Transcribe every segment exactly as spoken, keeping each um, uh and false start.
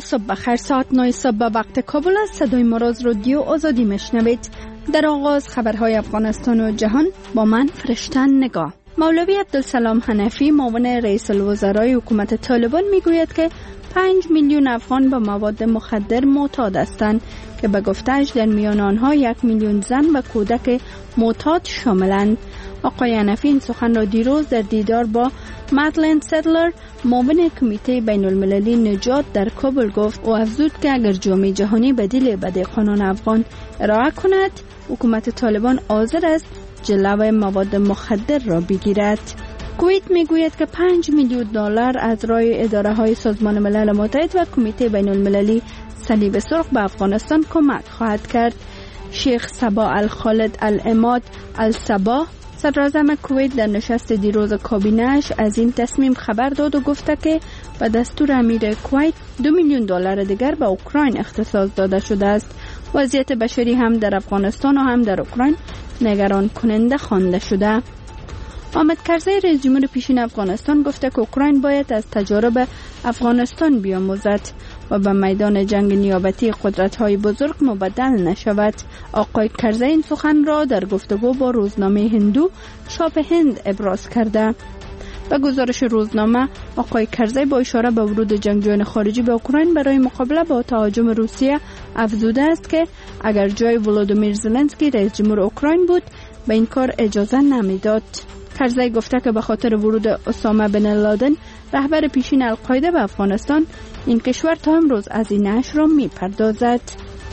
صبح بخیر. ساعت نه صبح به وقت کابل است. صدای ما را از رادیو آزادی میشنوید. در آغاز خبرهای افغانستان و جهان با من فرشته نگاه. مولوی عبدالسلام حنفی معاون رئیس الوزرای حکومت طالبان میگوید که پنج میلیون افغان به مواد مخدر معتاد هستند که به گفته‌اش در میان آنها یک میلیون زن و کودک معتاد شاملند. آقای حنفی این سخن را دیروز در دیدار با مدلین سدلر معاون کمیته بین المللی نجات در کابل گفت. او افزود که اگر جامعه جهانی بدیل بدی قانون افغان ارائه کند، حکومت طالبان حاضر است جلوه مواد مخدر را بگیرد. کویت میگوید که پنج میلیون دلار از رای اداره های سازمان ملل متحد و کمیته بین المللی صلیب سرخ به افغانستان کمک خواهد کرد. شیخ صباح الخالد العماد الصباح صدراعظم کویت در نشست دیروز کابینه‌اش از این تصمیم خبر داد و گفته که به دستور امیر کویت دو میلیون دلار دیگر به اوکراین اختصاص داده شده است. وضعیت بشری هم در افغانستان و هم در اوکراین نگران کننده خوانده شده. حامد کرزی رئیس جمهور پیشین افغانستان گفته که اوکراین باید از تجارب افغانستان بیاموزد و به میدان جنگ نیابتی قدرت‌های بزرگ مبدل نشود. آقای کرزی این سخن را در گفتگو با روزنامه هندو چاپ هند ابراز کرده. به گزارش روزنامه، آقای کرزی با اشاره به ورود جنگجویان خارجی به اوکراین برای مقابله با تهاجم روسیه افزوده است که اگر جای ولودیمیر زلنسکی رئیس جمهور اوکراین بود به این کار اجازه نمیداد. کرزی گفته که به خاطر ورود اسامه بن لادن رهبر پیشین القاعده به افغانستان، این کشور تا امروز از این نشر را میپردازد.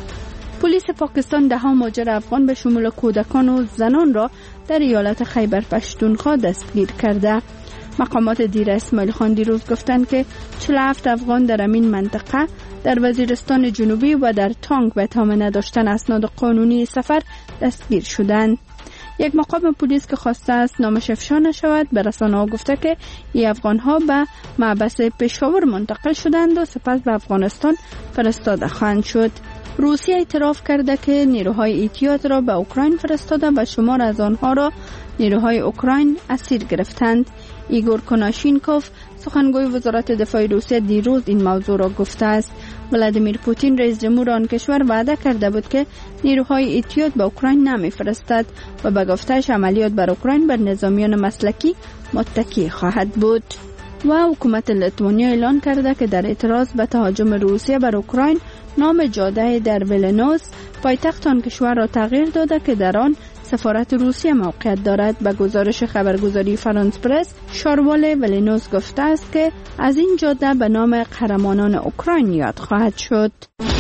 پلیس پاکستان ده ها مهاجر افغان به شمول کودکان و زنان را در ایالت خیبر پختونخوا دستگیر کرده. مقامات دیر اسماعیل خان دیروز گفتند که چهل و هفت افغان در این منطقه در وزیرستان جنوبی و در تانگ به اتهام نداشتن اسناد قانونی سفر دستگیر شدند. یک مقام پلیس که خواسته است نامش افشا نشود به رسانه‌ها گفته که این افغان‌ها به محبس پشاور منتقل شدند و سپس به افغانستان فرستاده خواهند شد. روسیه اعتراف کرده که نیروهای احتیاط را به اوکراین فرستاده و شمار از آنها را نیروهای اوکراین اسیر گرفتند. ایگور کناشینکوف سخنگوی وزارت دفاع روسیه دیروز این موضوع را گفته است. ولادیمیر پوتین رئیس جمهور آن کشور وعده کرده بود که نیروهای احتیاط به اوکراین نمی‌فرستد و به گفته‌اش عملیات بر اوکراین بر نظامیان مسلکی متکی خواهد بود. و حکومت لیتوانیا اعلان کرده که در اعتراض به تهاجم روسیه بر اوکراین نام جاده در ویلنوس پایتخت آن کشور را تغییر داده که در آن سفارت روسیه موقعیت دارد. به گزارش خبرگزاری فرانس پرس، شاروال ویلنوس گفته است که از این جاده به نام قهرمانان اوکراین یاد خواهد شد.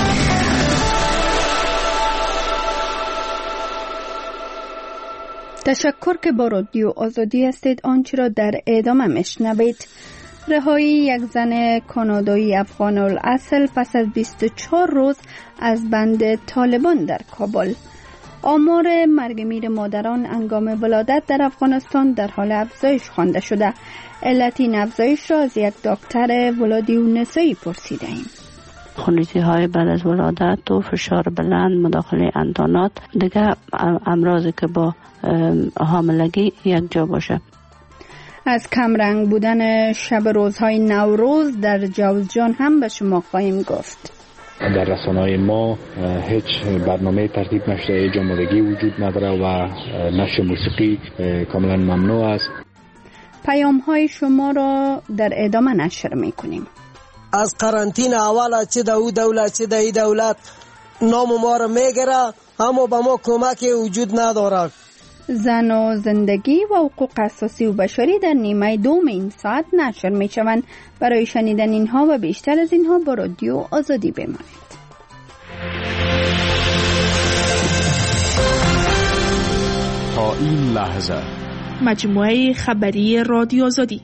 تشکر که با رادیو آزادی هستید. آنچه را در ادامه میشنوید. رهایی یک زن کانادایی افغان الاصل پس از بیست و چهار روز از بند طالبان در کابل. آمار مرگ میر مادران هنگام ولادت در افغانستان در حال افزایش خوانده شده. علت این افزایش را از یک دکتر ولادی و نسایی پرسیده ایم. خونریزی های بعد از ولادت و فشار بلند، مداخله اندانات، دیگه امراضی که با حاملگی یک جا باشه. از کمرنگ بودن شب روزهای نوروز در جوزجان هم به شما خواهیم گفت. در رسانه‌های ما هیچ برنامه ترتیب نشده، جامدگی وجود نداره و نشر موسیقی کاملا ممنوع است. پیام های شما را در ادامه نشر میکنیم. از قرنطینه اول چه دو دولت چه دی دولت نام ما را میگیره، اما به ما کمکی وجود نداره. زن و زندگی و حقوق اساسی و بشری در نیمه دوم این ساعت نشر می شوند. برای شنیدن اینها و بیشتر از اینها با رادیو آزادی بمانید. تا این لحظه مجموعه خبری رادیو آزادی.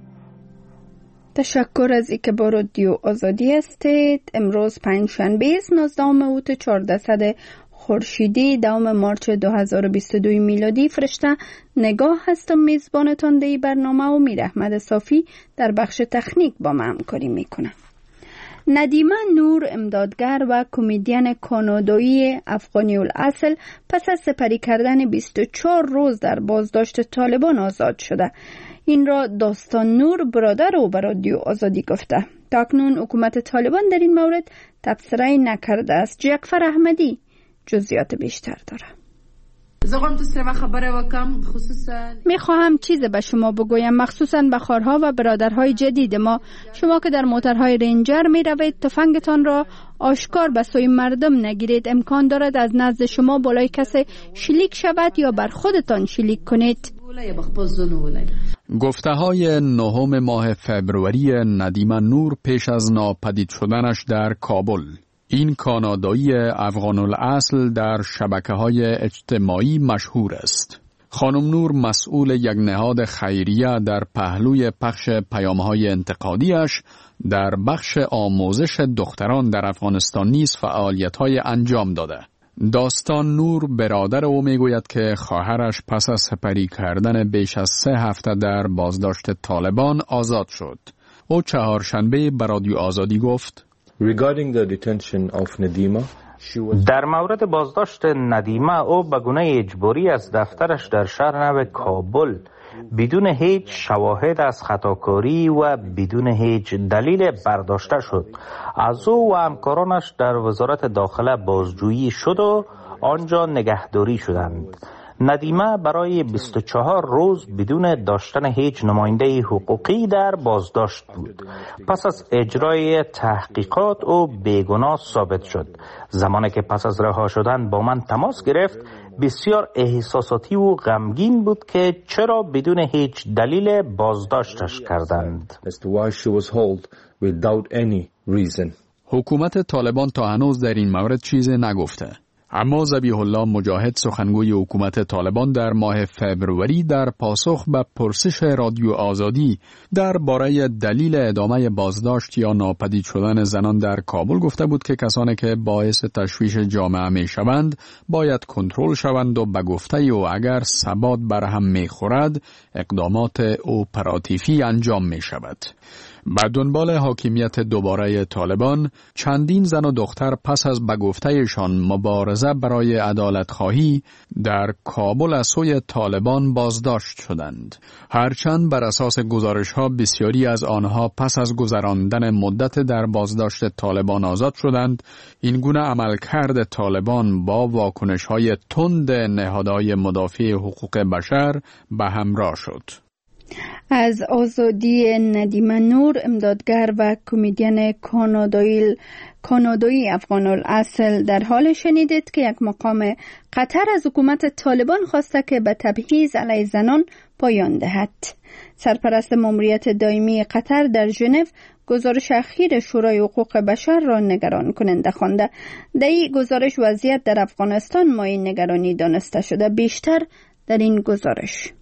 تشکر از اینکه با رادیو آزادی هستید. امروز پنجشنبه است، نوزدهم اوت چهاردهصد خورشیدی، دوم مارچ دو هزار و بیست و دو میلادی. فرشته نگاه هستم میزبانتان در برنامه و میر احمد صافی در بخش تکنیک با من همکاری میکنه. ندیمه نور امدادگر و کمدین کانادایی افغانی الاصل پس از سپری کردن بیست و چهار روز در بازداشت طالبان آزاد شده. این را داستان نور برادر او به رادیو آزادی گفته. تاکنون حکومت طالبان در این مورد تبصره نکرده است. جعفر احمدی جزئیات بیشتر داره. میخواهم چیز به شما بگویم، مخصوصا به خواهرها و برادرهای جدید ما. شما که در موترهای رنجر می روید، تفنگتان را آشکار به سوی مردم نگیرید. امکان دارد از نزد شما بالای کسی شلیک شود یا بر خودتان شلیک کنید. گفته های نهم ماه فبروری ندیمه نور پیش از ناپدید شدنش در کابل. این کانادایی افغان الاصل در شبکه‌های اجتماعی مشهور است. خانم نور مسئول یک نهاد خیریه در پهلوی پخش پیام‌های انتقادیش در بخش آموزش دختران در افغانستان نیز فعالیت‌های انجام داده. داستان نور برادر او میگوید که خواهرش پس از سپری کردن بیش از سه هفته در بازداشت طالبان آزاد شد. او چهارشنبه به رادیو آزادی گفت: Regarding the detention of Nadima, در مورد بازداشت ندیمه، او به گونه اجباری از دفترش در شهر نو کابل بدون هیچ شواهد از خطاکاری و بدون هیچ دلیل برداشته شد. از او و همکارانش در وزارت داخله بازجویی شد و آنجا نگهداری شدند. ندیمه برای بیست و چهار روز بدون داشتن هیچ نماینده حقوقی در بازداشت بود. پس از اجرای تحقیقات او بیگناه ثابت شد. زمانی که پس از رها شدن با من تماس گرفت، بسیار احساساتی و غمگین بود که چرا بدون هیچ دلیل بازداشتش کردند. حکومت طالبان تا هنوز در این مورد چیزی نگفته. اما ذبیح الله مجاهد، سخنگوی حکومت طالبان، در ماه فبروری در پاسخ به پرسش رادیو آزادی درباره دلیل ادامه بازداشت یا ناپدید شدن زنان در کابل گفته بود که کسانی که باعث تشویش جامعه می شوند باید کنترل شوند و به گفته او اگر ثبات برهم می خورد اقدامات اپراتیوی انجام می شود. به دنبال حاکمیت دوباره طالبان، چندین زن و دختر پس از به گفته‌شان مبارزه برای عدالت خواهی در کابل از سوی طالبان بازداشت شدند. هرچند بر اساس گزارش‌ها بسیاری از آنها پس از گذراندن مدت در بازداشت طالبان آزاد شدند، این گونه عملکرد طالبان با واکنش‌های تند نهادهای مدافع حقوق بشر به همراه شد. از آزادی ندیمه نور، امدادگر و کمدین کانادایی کانادایی افغان الاصل، در حال شنیدید که یک مقام قطر از حکومت طالبان خواسته که به تبعیض علیه زنان پایان دهد. سرپرست ماموریت دائمی قطر در ژنو گزارش اخیر شورای حقوق بشر را نگران کننده خوانده. در این گزارش وضعیت در افغانستان مایه نگرانی دانسته شده. بیشتر در این گزارش.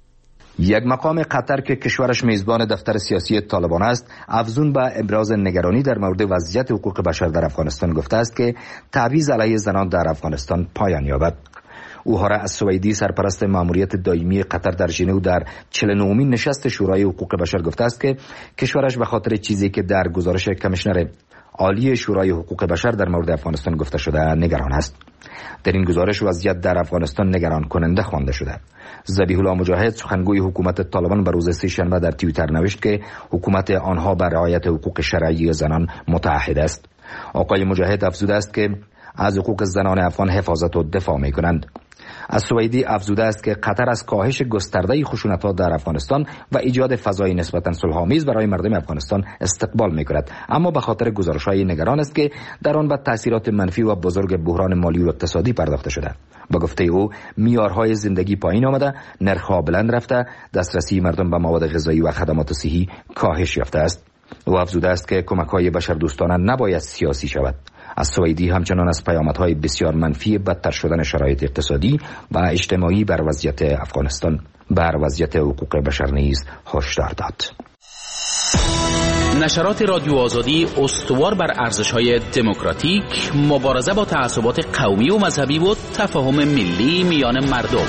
یک مقام قطر که کشورش میزبان دفتر سیاسی طالبان است، افزون به ابراز نگرانی در مورد وضعیت حقوق بشر در افغانستان گفته است که تبعیض علیه زنان در افغانستان پایان یابد. اوهارا السویدی، سرپرست ماموریت دائمی قطر در ژنو، در چهل و نهمین نشست شورای حقوق بشر گفته است که کشورش به خاطر چیزی که در گزارش کمیشنر عالی شورای حقوق بشر در مورد افغانستان گفته شده نگران است. در این گزارش وضعیت در افغانستان نگران کننده خوانده شده. ذبیح الله مجاهد، سخنگوی حکومت طالبان، به روز سه‌شنبه در توییتر نوشت که حکومت آنها بر رعایت حقوق شرعی زنان متعهد است. آقای مجاهد افزوده است که از حقوق زنان افغان حفاظت و دفاع می کنند. السویدی افزوده است که قطر از کاهش گسترده خشونت‌ها در افغانستان و ایجاد فضای نسبتاً صلح‌آمیز برای مردم افغانستان استقبال می‌کند، اما به خاطر گزارش‌های نگران است که در آن به تأثیرات منفی و بزرگ بحران مالی و اقتصادی پرداخته شده. با گفته او، معیارهای زندگی پایین آمده، نرخ‌ها بلند رفته، دسترسی مردم به مواد غذایی و خدمات صحی کاهش یافته است. او افزوده است که کمک‌های بشردوستانه نباید سیاسی شود. السویدی همچنان از پیامدهای بسیار منفی بدتر شدن شرایط اقتصادی و اجتماعی بر وضعیت افغانستان بر وضعیت حقوق بشر نیز هشدار داد. نشرات رادیو آزادی استوار بر ارزش‌های دموکراتیک، مبارزه با تعصبات قومی و مذهبی و تفاهم ملی میان مردم.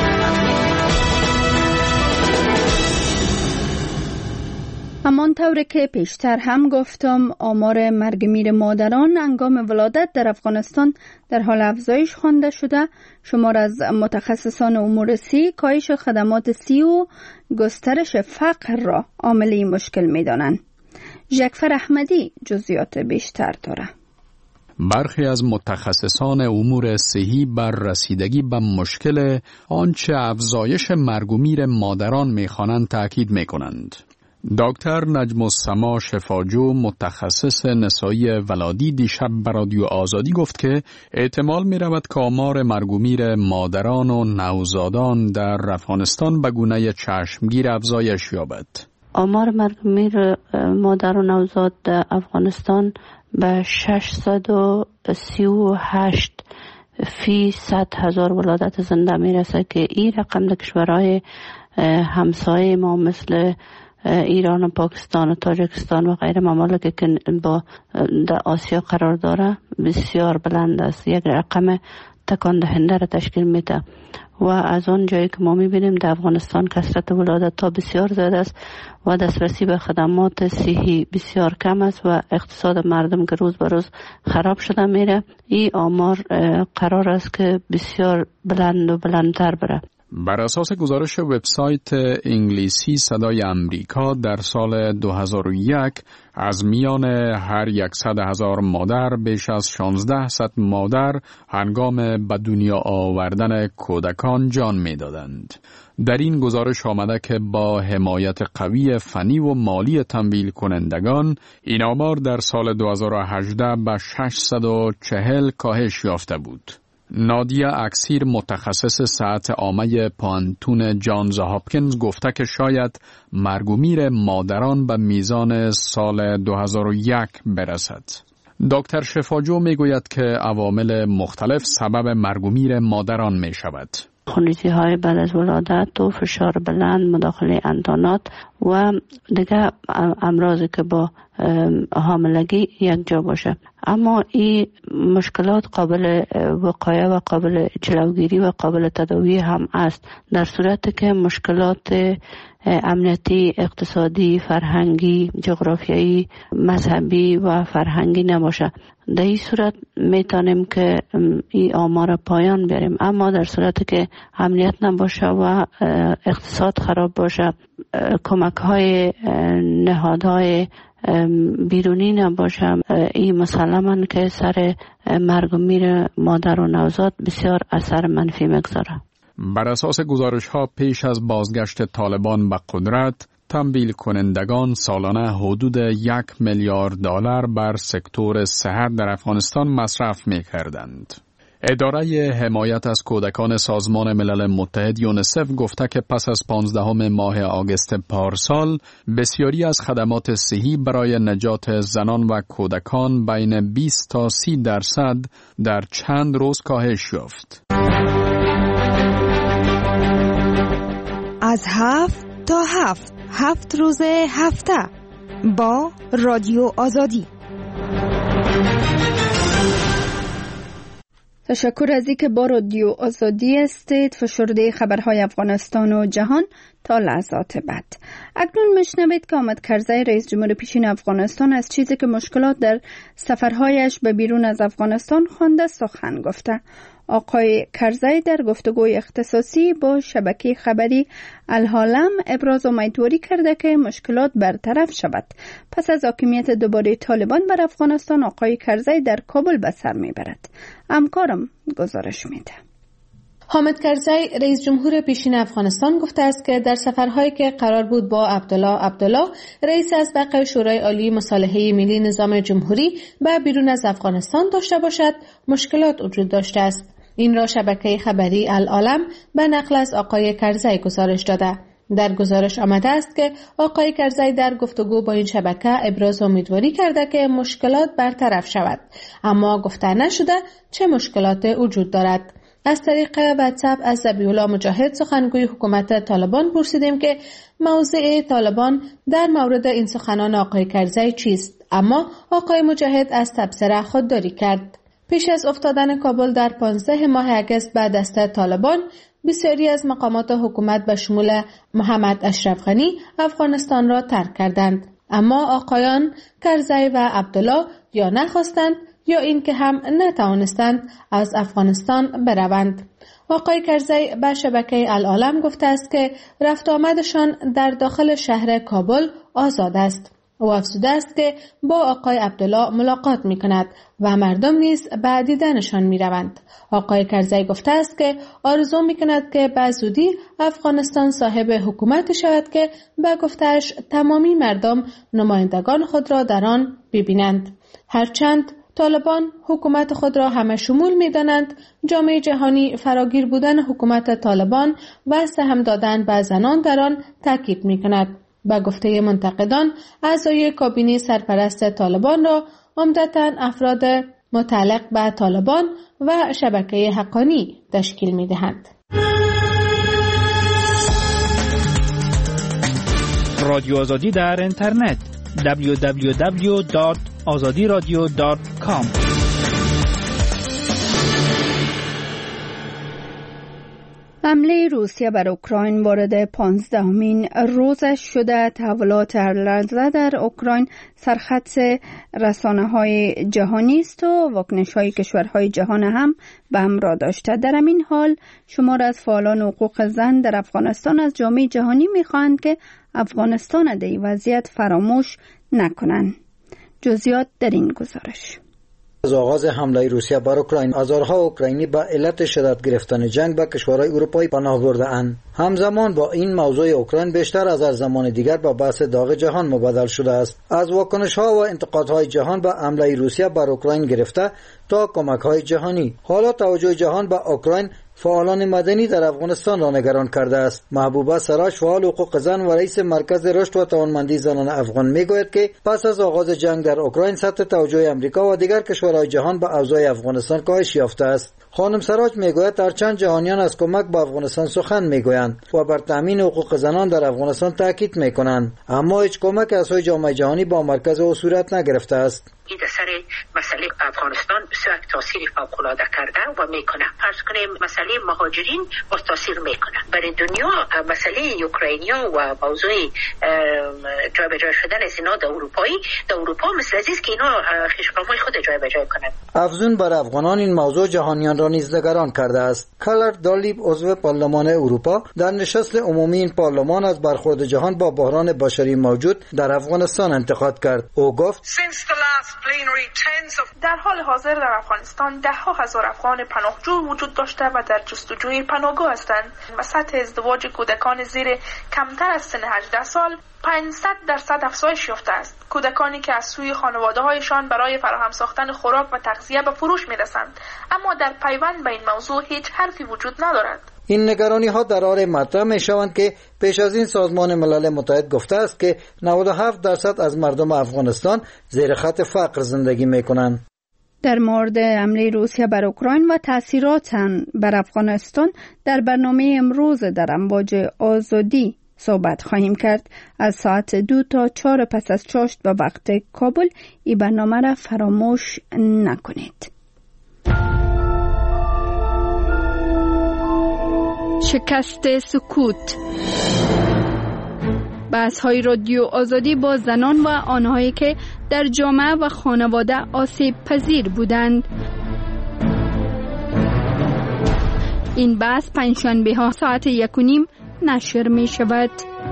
همانطور که پیشتر هم گفتم، آمار مرگ میر مادران هنگام ولادت در افغانستان در حال افزایش خوانده شده. شمار از متخصصان امور صحی کاهش خدمات صحی و گسترش فقر را عامل این مشکل می دانند. ژکفر احمدی جزئیات بیشتر داره. برخی از متخصصان امور صحی بر رسیدگی به مشکل آنچه افزایش مرگ و میر مادران می‌خوانند تاکید می‌کنند. دکتر نجم السما شفاجو متخصص نسایی ولادی دیشب به رادیو آزادی گفت که احتمال می رود که آمار مرگ و میر مادران و نوزادان در افغانستان به گونه چشمگیر افزایش یابد. آمار مرگ و میر مادر و نوزاد در افغانستان به ششصد و سی و هشت فی صد هزار ولادت زنده می رسد که این رقم در کشورهای همسایه ما مثل ایران و پاکستان و تاجیکستان و غیره ممالکی که با در آسیا قرار داره بسیار بلند است. یک رقم تکان دهنده را تشکیل میده و از آن جایی که ما میبینیم در افغانستان کثرت ولادت ها بسیار زیاد است و دسترسی به خدمات صحی بسیار کم است و اقتصاد مردم که روز به روز خراب شده میره. این آمار قرار است که بسیار بلند و بلندتر بره. بر اساس گزارش وبسایت انگلیسی صدای امریکا در سال دو هزار و یک از میان هر صد هزار مادر بیش از شانزده صد مادر هنگام به دنیا آوردن کودکان جان می‌دادند. در این گزارش آمده که با حمایت قوی فنی و مالی تمویل کنندگان این آمار در سال دو هزار و هجده به ششصد و چهل کاهش یافته بود. نادیا اکسیر متخصص صحت عامه پانتون جانز هاپکینز گفته که شاید مرگ و میر مادران به میزان سال دو هزار و یک برسد. دکتر شفاجو میگوید که عوامل مختلف سبب مرگ و میر مادران می شود. خونریزی های بعد از ولادت و فشار بلند، مداخله اندانات و دیگه امراضی که با حاملگی یک جا باشه. اما این مشکلات قابل وقایه و قابل جلوگیری و قابل تداوی هم است در صورتی که مشکلات امنیتی، اقتصادی، فرهنگی، جغرافیایی، مذهبی و فرهنگی نباشه. در این صورت میتونیم که این آمار پایان بیاریم. اما در صورتی که امنیت نباشه و اقتصاد خراب باشه، کمک های نهادهای بیرونی نباشه، این مسلماً که سر مرگ و میر مادر و نوزاد بسیار اثر منفی میگذاره. بر اساس گزارش ها پیش از بازگشت طالبان به قدرت، تمویل کنندگان سالانه حدود یک میلیارد دلار بر سکتور صحت در افغانستان مصرف می کردند. اداره حمایت از کودکان سازمان ملل متحد یونیسف گفته که پس از پانزدهم ماه آگوست پارسال بسیاری از خدمات صحی برای نجات زنان و کودکان بین بیست تا سی درصد در چند روز کاهش یافت. از هفت تا هفت هفت روز هفته با رادیو آزادی. تشکر از اینکه با رادیو آزادی استید فشرده خبرهای افغانستان و جهان تا لحظات بعد. اکنون میشنوید که حامد کرزی رئیس جمهور پیشین افغانستان از چیزی که مشکلات در سفرهایش به بیرون از افغانستان خوانده سخن گفته. آقای کرزی در گفتگوی اختصاصی با شبکه خبری العالم ابراز امیدواری کرده که مشکلات برطرف شود. پس از حاکمیت دوباره طالبان بر افغانستان، آقای کرزی در کابل به سر میبرد. همکارم گزارش میده. حامد کرزی رئیس جمهور پیشین افغانستان گفته است که در سفرهایی که قرار بود با عبدالله عبدالله رئیس اسبق شورای عالی مصالحه ملی نظام جمهوری به بیرون از افغانستان داشته باشد، مشکلات وجود داشته است. این را شبکه خبری العالم به نقل از آقای کرزی گزارش داده. در گزارش آمده است که آقای کرزی در گفتگو با این شبکه ابراز امیدواری کرده که مشکلات برطرف شود، اما گفته نشده چه مشکلات وجود دارد. از طریق واتساپ از ذبیح الله مجاهد سخنگوی حکومت طالبان پرسیدیم که موضع طالبان در مورد این سخنان آقای کرزی چیست، اما آقای مجاهد از تبصره خودداری کرد. پیش از افتادن کابل در پانزده ماه اگست به دست طالبان، بسیاری از مقامات حکومت به شمول محمد اشرف غنی افغانستان را ترک کردند، اما آقایان کرزی و عبدالله یا نخواستند یا اینکه هم نتوانستند از افغانستان بروند. آقای کرزی به شبکه العالم گفته است که رفت آمدشان در داخل شهر کابل آزاد است. او افزوده است که با آقای عبدالله ملاقات می کند و مردم نیز به دیدنشان می روند. آقای کرزی گفته است که آرزو می کند که به زودی افغانستان صاحب حکومت شود که به گفتهش تمامی مردم نمایندگان خود را در آن ببینند. هرچند طالبان حکومت خود را همه شمول می دانند، جامعه جهانی فراگیر بودن حکومت طالبان و سهم دادن به زنان در آن تاکید می کند. به گفته منتقدان، اعضای کابینه سرپرست طالبان را عمدتاً افراد متعلق به طالبان و شبکه حقانی تشکیل می دهند. رادیو آزادی در اینترنت دبلیو دبلیو دبلیو دات آزادی رادیو دات کام. حمله روسیه بر اوکراین وارد پانزدهمین روزش شده. تحولات هر لحظه در اوکراین سرخط رسانه‌های جهانی است و واکنش‌های کشورهای جهان هم به همراه داشته. در همین حال شمار از فعالان حقوق زن در افغانستان از جامعه جهانی می‌خواهند که افغانستان در این وضعیت فراموش نکنند. جزئیات در این گزارش. از آغاز حمله روسیه بر اوکراین، هزارها اوکراینی به علت شدت گرفتن جنگ به کشورهای اروپایی پناه برده اند. همزمان با این موضوع اوکراین بیشتر از هر زمان دیگر به بحث داغ جهان مبادل شده است. از واکنش‌ها و انتقادهای جهان به حمله روسیه بر اوکراین گرفته تا کمک‌های جهانی، حالا توجه جهان به اوکراین فعالان مدنی در افغانستان را نگران کرده است. محبوبه سراج، فعال حقوق زن و رئیس مرکز رشد و توانمندی زنان افغان میگوید که پس از آغاز جنگ در اوکراین سطح توجه امریکا و دیگر کشورهای جهان به اوضاع افغانستان کاهش یافته است. خانم سراج میگوید هرچند جهانیان از کمک به افغانستان سخن میگویند و بر تامین حقوق زنان در افغانستان تاکید میکنند، اما هیچ کمک از سوی جامعه جهانی با مرکز او صورت نگرفته است. این سر مسئله افغانستان بسیار تاثیر فوق‌العاده کرده و میکنه. فرض کنیم مسئله مهاجرین باز تاثیر میکنه. برای دنیا مسئله اوکراینیا و موضوع جابجا شدن از اینا در اروپایی در اروپا مثل عزیز که اینا خشم‌های خود جابجا کنند. افزون بر افغانان این موضوع جهانیان را نیز نگران کرده است. کلر دالیب، عضو پارلمان اروپا، در نشست عمومی این پارلمان از برخورد جهان با بحران بشری موجود در افغانستان انتقاد کرد. او گفت در حال حاضر در افغانستان ده ها هزار افغان پناهجو وجود داشته و در جستجوی پناهگاه هستند و سطح ازدواج کودکان زیر کمتر از سن هجده سال پانصد درصد افزایش یافته است. کودکانی که از سوی خانواده‌هایشان برای فراهم ساختن خوراک و تغذیه به فروش می‌رسند، اما در پیوند به این موضوع هیچ حرفی وجود ندارد. این نگرانی ها در حال مطرح می شوند که پیش از این سازمان ملل متحد گفته است که نود و هفت درصد از مردم افغانستان زیر خط فقر زندگی می کنند. در مورد حمله روسیه بر اوکراین و تاثیرات آن بر افغانستان در برنامه امروز در امواج آزادی صحبت خواهیم کرد. از ساعت دو تا چهار پس از چاشت و وقت کابل این برنامه را فراموش نکنید. شکست سکوت. بحث‌های رادیو آزادی با زنان و آنهایی که در جامعه و خانواده آسیب پذیر بودند. این بحث پنجشنبه ها ساعت یک و نیم نشر می شود.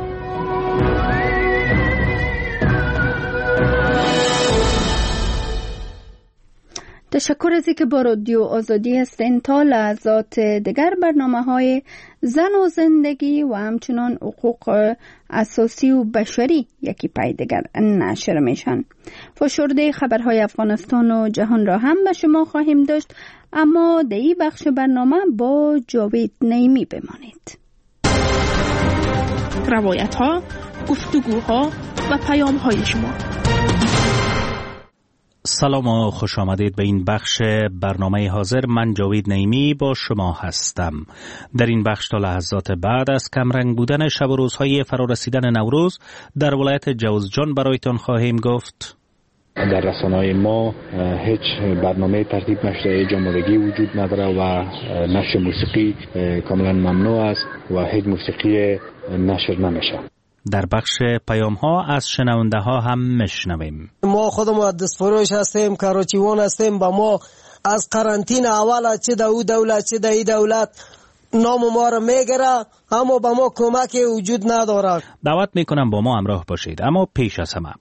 تشکر از اینکه با رادیو آزادی هستین. تا لحظات دیگر برنامه های زن و زندگی و همچنان حقوق اساسی و بشری یکی پای دیگر نشر میشن. فشرده خبرهای افغانستان و جهان را هم به شما خواهیم داشت، اما در این بخش برنامه با جاوید نعیمی بمانید. روایت ها، گفتگوها و پیام های شما. سلام و خوش آمدید به این بخش برنامه حاضر. من جاوید نعیمی با شما هستم. در این بخش تا لحظات بعد از کمرنگ بودن شب و روزهای فرارسیدن نوروز در ولایت جوزجان برایتان خواهیم گفت. در رسانه‌های ما هیچ برنامه ترتیب نشده، جامعگی وجود نداره و نشر موسیقی کاملا ممنوع است و هیچ موسیقی نشر نمیشه. در بخش پیام ها از شنونده ها هم میشنویم. ما خودمون دستفروش هستیم، کاروچیوان هستیم. با ما از قرنطینه اول چه در او دولت چه در این دولت نام ما را میگیره، اما با ما کمک وجود نداره. دعوت میکنم با ما همراه باشید، اما پیش از همه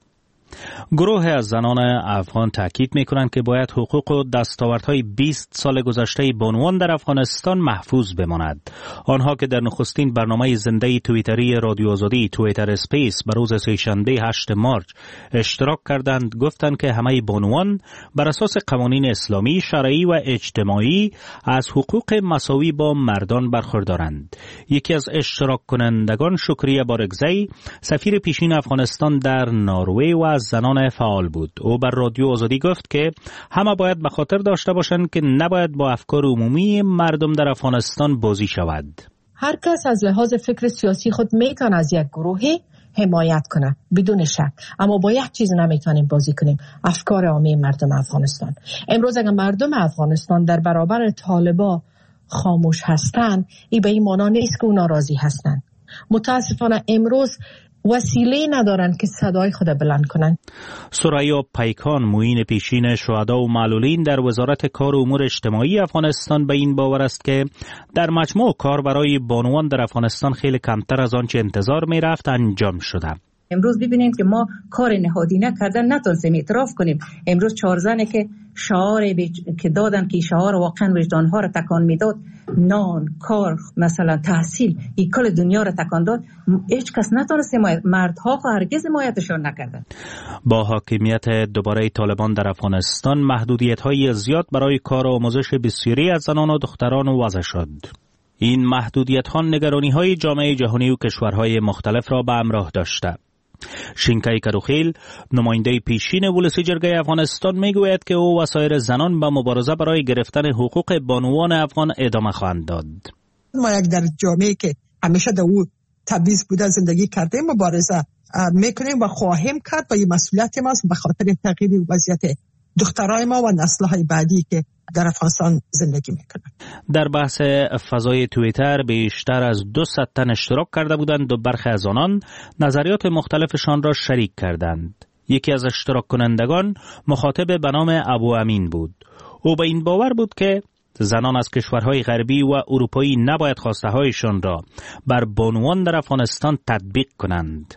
گروه از زنان افغان تاکید می‌کنند که باید حقوق و دستاوردهای بیست سال گذشته بانوان در افغانستان محفوظ بماند. آنها که در نخستین برنامه زنده توییتری رادیو آزادی توییتر اسپیس بر روز سه‌شنبه هشتم مارس اشتراک کردند، گفتند که همه بانوان بر اساس قوانین اسلامی، شرعی و اجتماعی از حقوق مساوی با مردان برخوردارند. یکی از اشتراک کنندگان، شکریه بارگزی، سفیر پیشین افغانستان در نروژ و از زنان فعال بود. او بر رادیو آزادی گفت که همه باید به خاطر داشته باشند که نباید با افکار عمومی مردم در افغانستان بازی شود. هر کس از لحاظ فکر سیاسی خود میتونه از یک گروهی حمایت کنه بدون شک، اما با یک چیز نمیتونیم بازی کنیم: افکار عامه مردم افغانستان. امروز اگر مردم افغانستان در برابر طالبان خاموش هستند، این به این معنا نیست که اونا راضی هستند. متاسفانه امروز وسیله ندارن که صدای خود بلند کنن. ثریا پیکان، معین پیشین شهدا و معلولین در وزارت کار و امور اجتماعی افغانستان، به این باور است که در مجموع کار برای بانوان در افغانستان خیلی کمتر از آنچه انتظار می رفت انجام شده. امروز ببینیم که ما کار نهادینه کردن نتونستیم اعتراف کنیم. امروز چهار زنه که شعار که دادن که شعار واقعا وجدانها را تکان میداد، نان، کار، مثلا تحصیل، این کل دنیا را تکان داد، هیچ کس نتونست حمایت، مردها هرگز حمایتشان نکردن. با حاکمیت دوباره طالبان در افغانستان، محدودیت‌های زیاد برای کار و آموزش بسیاری از زنان و دختران وضع شد. این محدودیت‌ها نگرانی‌های جامعه جهانی و کشورهای مختلف را به همراه داشته. شینکای کروخیل، نماینده پیشین ولسی جرگه افغانستان، میگوید که او و سایر زنان به مبارزه برای گرفتن حقوق بانوان افغان ادامه خواهند داد. ما یک در جامعه که همیشه در او تبعیض بوده زندگی کرده مبارزه میکنیم و خواهیم کرد و این مسئولیت ماست به خاطر تغییر وضعیت دخترای ما و نسل‌های بعدی که در افغانستان زندگی میکنند. در بحث فضای توییتر بیشتر از دویست تن اشتراک کرده بودند و برخی از آنان نظریات مختلفشان را شریک کردند. یکی از اشتراک کنندگان مخاطب به نام ابو امین بود. او به این باور بود که زنان از کشورهای غربی و اروپایی نباید خواسته هایشان را بر بانوان در افغانستان تطبیق کنند.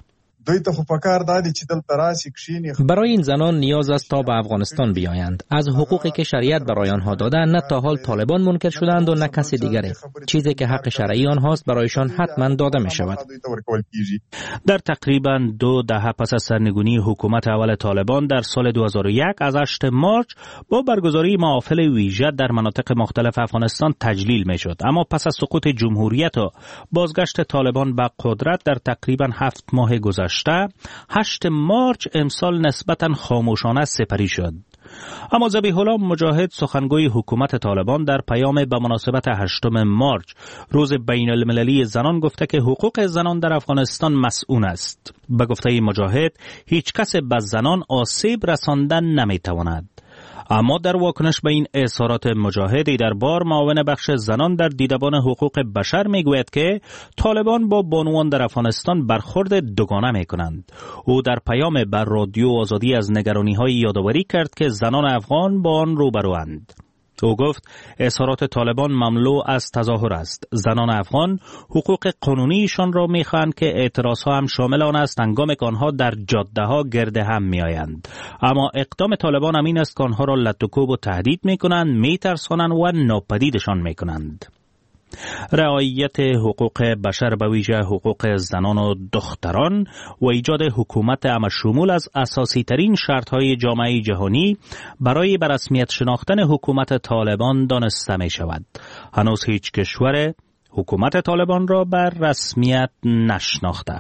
برای این زنان نیاز است تا به افغانستان بیایند. از حقوقی که شریعت برای آنها داده نه تا حال طالبان منکر شدند و نه کسی دیگری. چیزی که حق شرعی آنهاست برایشان حتما داده می شود. در تقریبا دو دهه پس از سرنگونی حکومت اول طالبان در سال دو هزار و یک از هشتم مارس با برگزاری محافل ویژه در مناطق مختلف افغانستان تجلیل می شد. اما پس از سقوط جمهوریت و بازگشت طالبان به قدرت در تقریبا هفت ماه گذشته، هشتم مارس امسال نسبتاً خاموشانه سپری شد. اما ذبیح الله مجاهد، سخنگوی حکومت طالبان، در پیام به مناسبت هشتم مارس روز بین المللی زنان گفته که حقوق زنان در افغانستان مسئول است. به گفته مجاهد هیچ کس به زنان آسیب رساندن نمیتواند. اما در واکنش به این اظهارات مجاهدی در بار معاون بخش زنان در دیدبان حقوق بشر میگوید که طالبان با بانوان در افغانستان برخورد دوگانه میکنند. او در پیام بر رادیو آزادی از نگرانی‌های یادآوری کرد که زنان افغان با آن روبروند. او گفت اظهارات طالبان مملو از تظاهر است. زنان افغان حقوق قانونیشان را میخواهند که اعتراضها هم شامل آن است هنگامی که آنها در جاده‌ها گرد هم میآیند. اما اقدام طالبان همین است که آنها را لطوکوب و تهدید میکنند، میترسانند و ناپدیدشان میکنند. رعایت حقوق بشر به ویژه حقوق زنان و دختران و ایجاد حکومت همه‌شمول از اساسی ترین شرط‌های جامعه جهانی برای به رسمیت شناختن حکومت طالبان دانسته می شود. هنوز هیچ کشور حکومت طالبان را بر رسمیت نشناخته.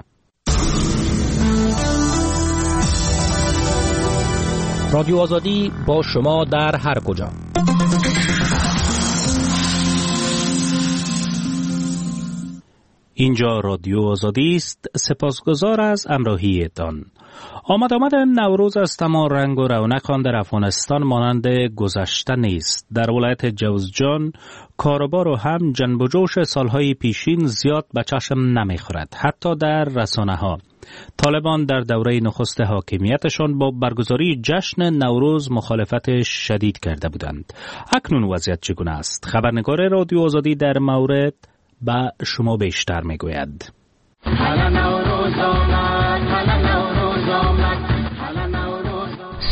رادیو آزادی با شما در هر کجا. اینجا رادیو آزادی است. سپاسگزار از همراهیتان. آمد آمد نوروز است اما رنگ و رونق آن در افغانستان مانند گذشته نیست. در ولایت جوزجان کاروبار و هم جنب و جوش سالهای پیشین زیاد به چشم نمیخورد. حتی در رسانه ها طالبان در دوره نخست حاکمیتشان با برگزاری جشن نوروز مخالفت شدید کرده بودند. اکنون وضعیت چگونه است؟ خبرنگار رادیو آزادی در مورد با شما بیشتر میگوید.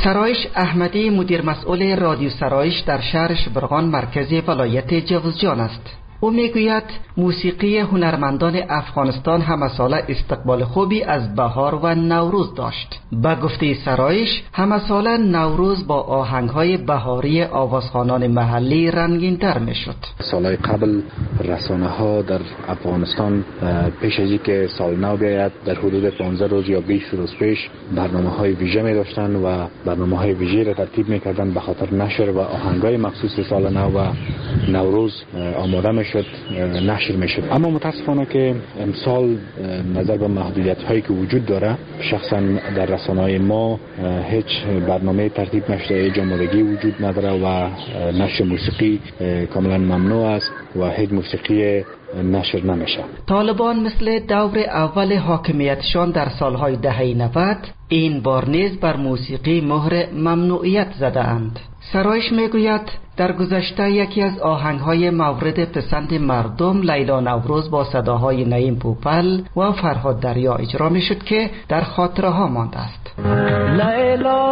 سرایش احمدی مدیر مسئول رادیو سرایش در شهر شبرغان مرکز ولایت جوزجان است. او میگوید موسیقی هنرمندان افغانستان همه ساله استقبال خوبی از بهار و نوروز داشت. به گفته سرایش همه ساله نوروز با آهنگ‌های بهاری آوازخوانان محلی رنگین تر میشد. سالهای قبل رسانه ها در افغانستان پیش از اینکه سال نو بیاید در حدود پانزده روز یا بیست روز پیش برنامه‌های ویژه می داشتند و برنامه‌های ویژه را ترتیب می‌کردند به خاطر نشر و آهنگ‌های مخصوص سال نو و نوروز آماده می‌شد نشر میشد. اما متاسفانه که امسال نظر به محدودیت هایی که وجود داره شخصا در رسانه‌های ما هیچ برنامه ترتیب نشده، جامدگی وجود نداره و نشر موسیقی کاملا ممنوع است و هیچ موسیقی نشر نمیشه. طالبان مثل دور اول حاکمیتشان در سالهای دهه نود این بار نیز بر موسیقی مهر ممنوعیت زده اند. سرایش میگوید در گذشته یکی از آهنگ‌های مورد پسند مردم لیلا نوروز با صداهای نعیم پوپل و فرهاد دریا اجرا میشد که در خاطره ها مانده است. لیلا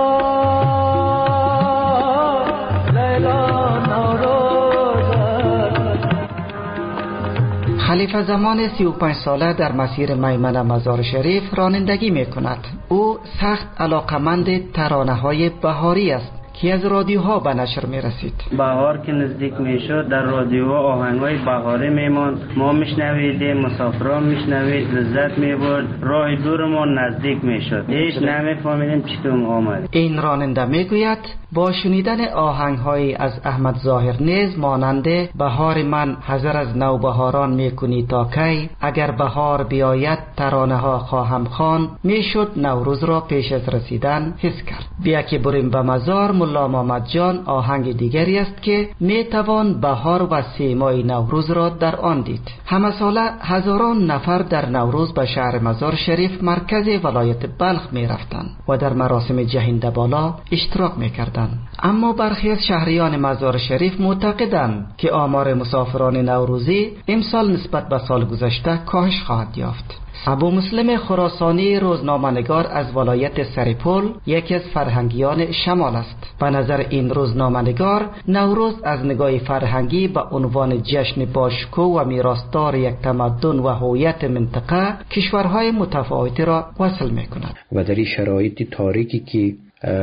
لیلا نوروز. خلیفه زمان سی و پنج ساله در مسیر میمنه مزار شریف رانندگی میکند. او سخت علاقمند ترانه‌های بهاری است که از رادیوها به نشر می رسید. بهار که نزدیک می شد در رادیوها آهنگای بهاری می ماند، ما میشنویدیم، مسافران میشنوید، لذت می برد، راه دور ما نزدیک می شد، هیچ نمی فهمیدیم چطور آمد. این راننده می گوید با شنیدن آهنگهایی از احمد ظاهر نیز مانند بهار من حذر از نوبهاران می کنی تا کی، اگر بهار بیاید ترانه ها خواهم خوان، می شد نوروز را پیش از رسیدن حس کرد. بیا که بریم به مزار ملا محمد جان آهنگ دیگری است که می توان بهار و سیمای نوروز را در آن دید. همه ساله هزاران نفر در نوروز به شهر مزار شریف مرکز ولایت بلخ می رفتند و در مراسم جهنده بالا اشتراک می کردند. اما برخی از شهریان مزار شریف معتقدند که آمار مسافران نوروزی امسال نسبت به سال گذشته کاهش خواهد یافت. ابو مسلم خراسانی روزنامه‌نگار از ولایت سرپل یکی از فرهنگیان شمال است. به نظر این روزنامه‌نگار نوروز از نگاه فرهنگی به عنوان جشن باشکوه و میراثدار یک تمدن و هویت منطقه کشورهای متفاوتی را وصل می‌کند. و در این شرایط تاریکی که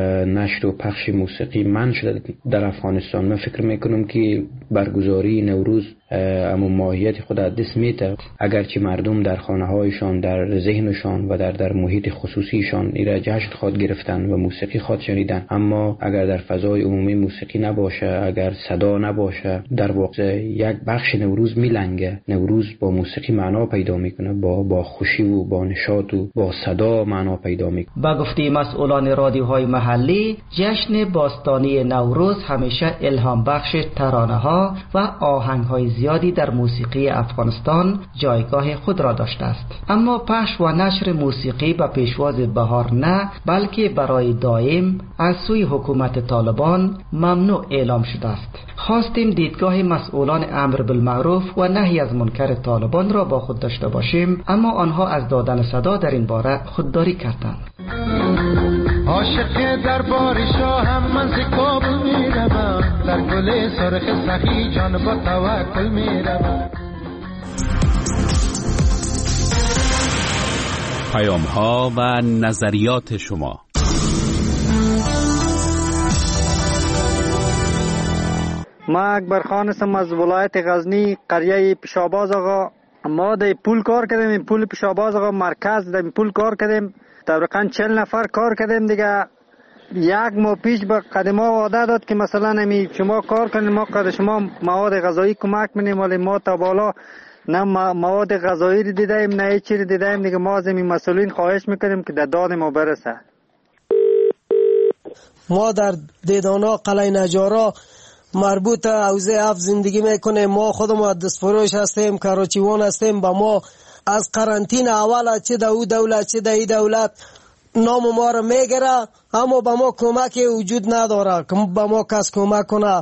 نشر و پخش موسیقی منع شده در افغانستان، من فکر میکنم که برگزاری نوروز اما ماهیت خود از دست میده. اگرچه مردم در خانه هایشان، در ذهنشان و در در محیط خصوصیشان ایره جشن خواد گرفتن و موسیقی خواد شنیدن، اما اگر در فضای عمومی موسیقی نباشه، اگر صدا نباشه، در واقع یک بخش نوروز میلنگه. نوروز با موسیقی معنا پیدا میکنه، با با خوشی و با نشاط و با صدا معنا پیدا میکنه. با گفته مسئولان رادیوهای محلی، جشن باستانی نوروز همیشه الهام بخش ترانه ها و آهنگ های زیادی در موسیقی افغانستان جایگاه خود را داشته است. اما پخش و نشر موسیقی به پیشواز بهار نه، بلکه برای دائم از سوی حکومت طالبان ممنوع اعلام شده است. خواستیم دیدگاه مسئولان امر بالمعروف و نهی از منکر طالبان را با خود داشته باشیم، اما آنها از دادن صدا در این باره خودداری کردند. عاشق دربار شاهم من ز کابل میروم، در گل سرخ سخی جان با توکل میروم. پیام ها و نظریات شما. ما اکبر خان هستم از ولایت غزنی، قریه پیشاباز آقا. ما در پول کار کردیم، این پول پیشاباز آقا مرکز در پول کار کردیم، تقریبا چهل نفر کار کردیم دیگه. یک ماه پیش به قدما وعده داد که مثلا نمی شما کار کنید، ما قد شما مواد غذایی کمک می‌کنیم، ولی ما تا بالا نه مواد غذایی رو دیدیم نه هیچ چیزی دیدیم دیگه. ما از این مسئولین خواهش میکنیم که در داد ما برسه. ما در دیدانا قلعه نجارا مربوط حوزه هفت زندگی میکنیم. ما خودمون دستفروش هستیم، کراچیوان هستیم. با ما از قرنطینه اول چه دو دولت چه دی دولت نام ما رو میگیره، اما با ما کمکی وجود نداره که با ما کس کمک کنه.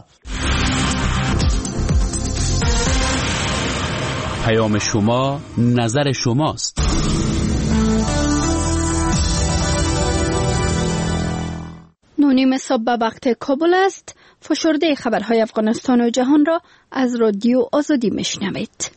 پیام شما نظر شماست. نیم صبح به وقت کابل است. فشرده خبرهای افغانستان و جهان را از رادیو آزادی میشنوید.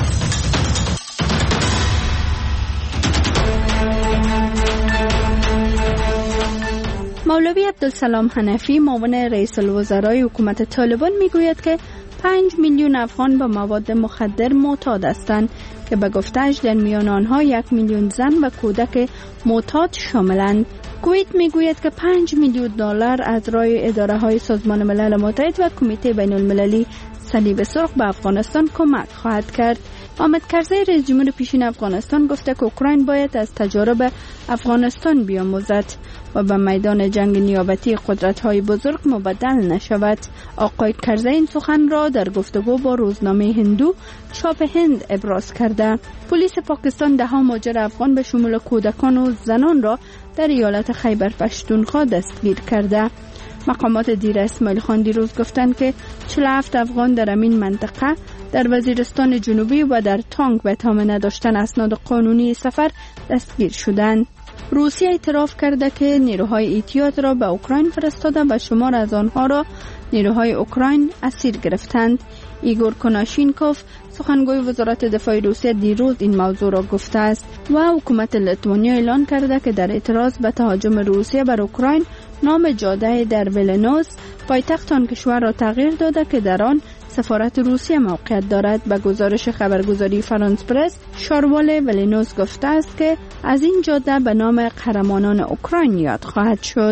مولوی عبدالسلام حنفی معاون رئیس الوزرای حکومت طالبان میگوید که پنج میلیون افغان به مواد مخدر معتاد هستند که به گفته‌اش در میان آنها یک میلیون زن و کودک معتاد شاملند. کویت میگوید که پنج میلیون دلار از راه اداره های سازمان ملل متحد و کمیته بین المللی صلیب سرخ به افغانستان کمک خواهد کرد. حامد کرزی رئیس جمهور پیشین افغانستان گفته که اوکراین باید از تجارب افغانستان بیاموزد و به میدان جنگ نیابتی قدرت‌های بزرگ مبدل نشود. آقای کرزی این سخن را در گفتگو با روزنامه هندو چاپ هند ابراز کرده. پلیس پاکستان ده ها مهاجر افغان به شمول کودکان و زنان را در ایالت خیبر پختونخوا دستگیر کرده. مقامات دیر اسماعیل خان دیروز گفتند که چهل و هفت افغان در این منطقه در وزیرستان جنوبی و در تانگ به اتهام نداشتن اسناد قانونی سفر دستگیر شدند. روسیه اعتراف کرده که نیروهای ایتیاد را به اوکراین فرستاده و شمار از آنها را نیروهای اوکراین اسیر گرفتند. ایگور کناشینکوف سخنگوی وزارت دفاع روسیه دیروز این موضوع را گفته است و حکومت لیتوانیا اعلان کرده که در اعتراض به تهاجم روسیه بر اوکراین نام جاده در ولینوس پایتخت آن کشور را تغییر داده که در آن سفارت روسیه موقعیت دارد. به گزارش خبرگزاری فرانس پرس، شاروال ولینوس گفته است که از این جاده به نام قهرمانان اوکراین یاد خواهد شد.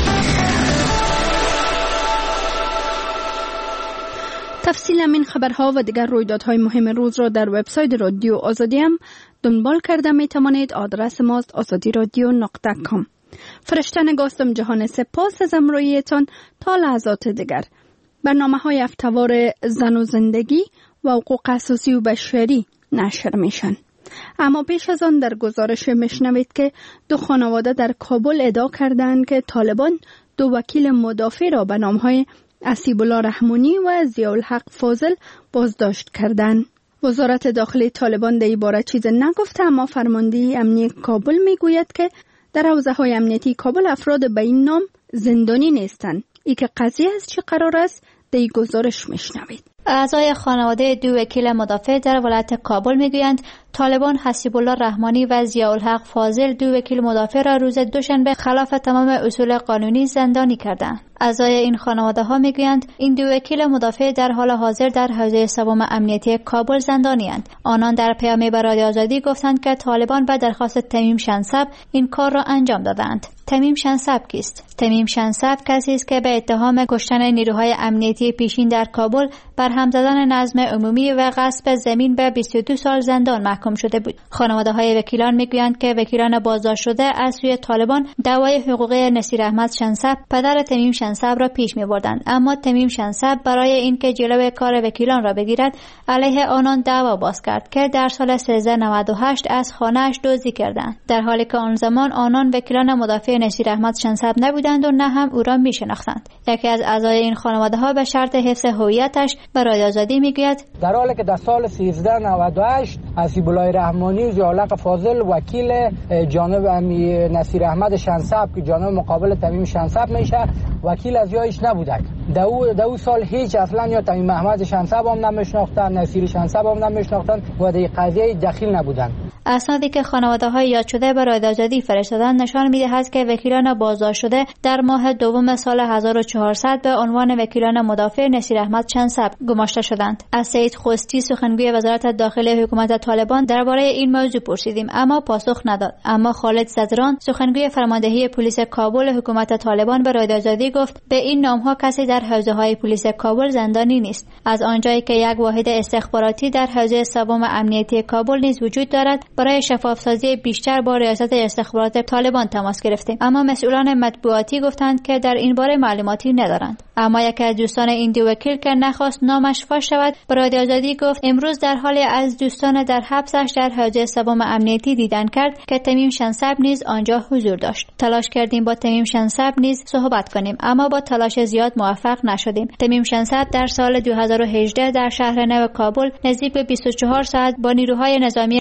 تفصیل این خبرها و دیگر رویدادهای مهم روز را در وبسایت رادیو آزادی هم دنبال کرده می توانید. آدرس ماست آزادی رادیو نقطه کام. فرشته نگاستم جهان سپاس از همراهیتان. تا لحظات دیگر برنامه های هفته‌وار زن و زندگی و حقوق اساسی و بشری نشر میشن. اما پیش از آن در گزارش میشنوید که دو خانواده در کابل ادعا کردند که طالبان دو وکیل مدافع را به نامهای اسیب الله رحمانی و ضیاءالحق فاضل بازداشت کردند. وزارت داخلی طالبان در این باره چیز نگفته، اما فرمانده امنیت کابل میگوید که در حوزه های امنیتی کابل افراد به این نام زندانی نیستند. ای که قضیه از چه قرار است در این گزارش میشنوید. اعضای خانواده دو وکیل مدافع در ولایت کابل میگویند طالبان حسیب الله رحمانی و ضیاءالحق فاضل دو وکیل مدافع را روز دوشنبه خلاف تمام اصول قانونی زندانی کردند. اعضای این خانواده ها میگویند این دو وکیل مدافع در حال حاضر در حوزه سوم امنیتی کابل زندانی اند. آنان در پیامی به رادیو آزادی گفتند که طالبان به درخواست تمیم شنسب این کار را انجام دادند. تمیم شنسب کیست؟ تمیم شنسب کسی است که به اتهام کشتن نیروهای امنیتی پیشین در کابل، برهم زدن نظم عمومی و غصب زمین به بیست و دو سال زندان محکوم شده بود. خانواده‌های وکیلان میگویند که وکیلان بازداشت شده از سوی طالبان دعوای حقوقی نصیر احمد شنسب پدر تمیم شنسب را پیش می‌بردند، اما تمیم شنسب برای اینکه جلوی کار وکیلان را بگیرد علیه آنان دعوا باز کرد که در سال سیزده نود و هشت از خانه‌اش دزدی کردند، در حالی که آن زمان آنان وکیلان مدافع نصیر احمد شنسب نبودند و نه هم او را می‌شناختند. یکی از اعضای این خانواده‌ها به شرط حفظ هویتش به رادیو آزادی میگوید در حالی که در سال سیزده نود و هشت حسیب الله رحمانی و ضیاءالحق فاضل وکیل جانب نصیر احمد شنسب که جانب مقابل تمیم شنسب میشه وکیل از جایش نبودند. دو دو سال هیچ اصلا یا تمیم احمد شنسب هم نمیشناختن، نصیر شنسب هم نمیشناختن و در قضیه دخیل نبودند. اسنادی که خانواده‌های یاد شده به رادیو آزادی فرستادند نشان می‌دهد که وکیلان بازداشت شده در ماه دوم سال هزار و چهارصد به عنوان وکیلان مدافع نصیر احمد شنسب گماشته شدند. از سید خوستی سخنگوی وزارت داخلی حکومت طالبان درباره این موضوع پرسیدیم اما پاسخ نداد. اما خالد زدران سخنگوی فرماندهی پلیس کابل حکومت طالبان به رادیو آزادی گفت به این نام‌ها کسی در حوزه‌های پلیس کابل زندانی نیست. از آنجایی که یک واحد استخباراتی در حوزه سوم امنیتی کابل نیز وجود دارد، برای شفافسازی بیشتر با ریاست استخبارات طالبان تماس گرفتیم، اما مسئولان مطبوعاتی گفتند که در این باره معلوماتی ندارند. اما یکی از دوستان این دو وکیل که نخواست نامش فاش شود به رادیو آزادی گفت امروز در حالی از دوستان در حبسش در حوزه سوم امنیتی دیدن کرد که تمیم شنسب نیز آنجا حضور داشت. تلاش کردیم با تمیم شنسب نیز صحبت کنیم اما با تلاش زیاد موفق نشدیم. تمیم شنسب در سال دو هزار و هجده در شهر نو کابل نزدیک به بیست و چهار ساعت با نیروهای نظامی